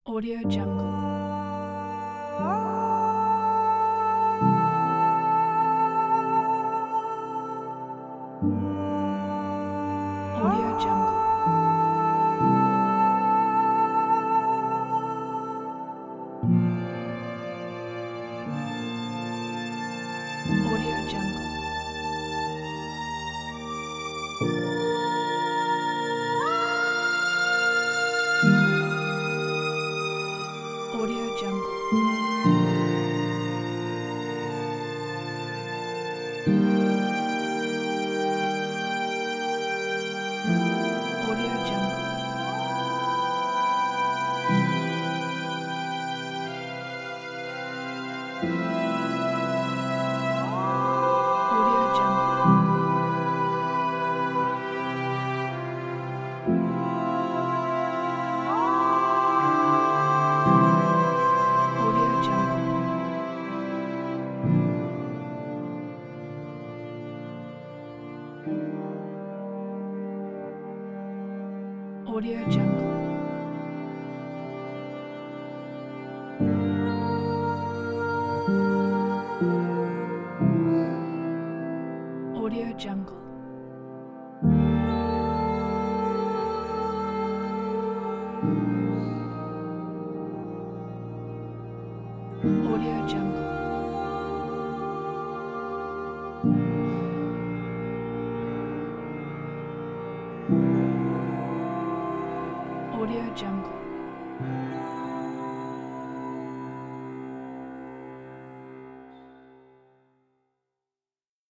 Audio Jungle. Audio Jungle. Audio Jungle. Audio Jungle. Audio Jungle. Audio Jungle. Audio Jungle. Audio Jungle. Audio Jungle. Audio Jungle. Audio Jungle.